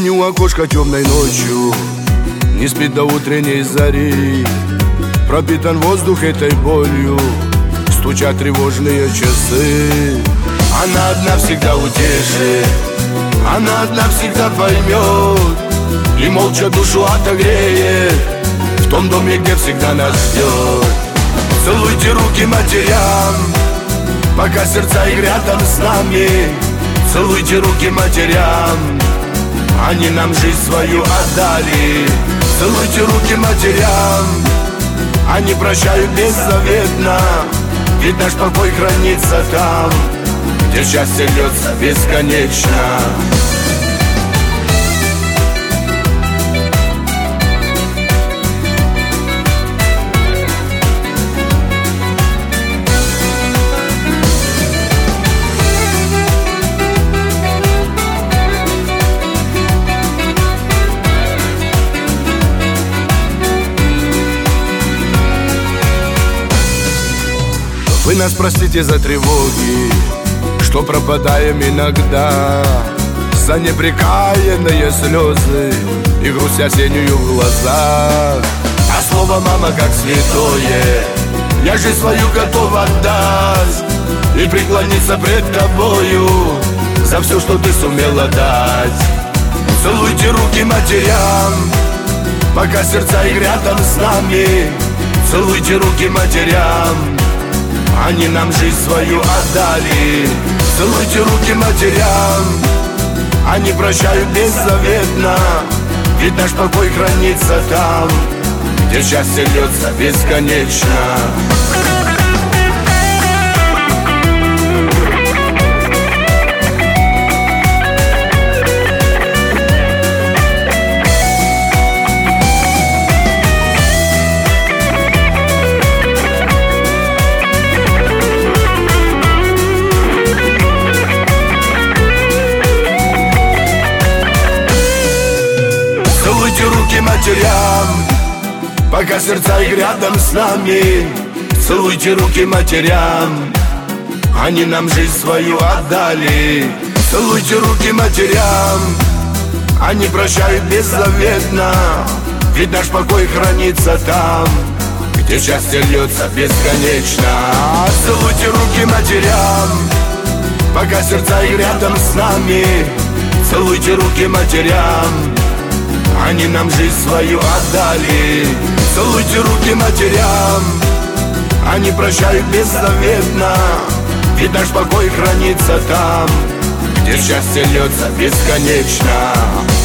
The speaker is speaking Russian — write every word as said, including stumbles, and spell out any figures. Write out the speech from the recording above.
Тень у окошка темной ночью не спит до утренней зари. Пропитан воздух этой болью, стучат тревожные часы. Она одна всегда утешит, она одна всегда поймет и молча душу отогреет в том доме, где всегда нас ждет. Целуйте руки матерям, пока сердца их рядом с нами. Целуйте руки матерям, они нам жизнь свою отдали. Целуйте руки матерям, они прощают беззаветно, ведь наш покой хранится там, где счастье льется бесконечно. Вы нас простите за тревоги, что пропадаем иногда, за непрекаянные слезы и грусть осеннюю в глазах. А слово «мама» как святое я жизнь свою готов отдать и преклониться пред тобою за все, что ты сумела дать. Целуйте руки матерям, пока сердца их рядом с нами. Целуйте руки матерям, они нам жизнь свою отдали. Целуйте руки матерям, они прощают беззаветно, ведь наш покой хранится там, где счастье льется бесконечно. Целуйте руки матерям, пока сердца их рядом с нами. Целуйте руки матерям, они нам жизнь свою отдали. Целуйте руки матерям, они прощают беззаветно, ведь наш покой хранится там, где счастье льется бесконечно. Целуйте руки матерям, пока сердца их рядом с нами. Целуйте руки матерям, они нам жизнь свою отдали. Целуйте руки матерям, они прощают беззаветно, ведь наш покой хранится там, где счастье льется бесконечно.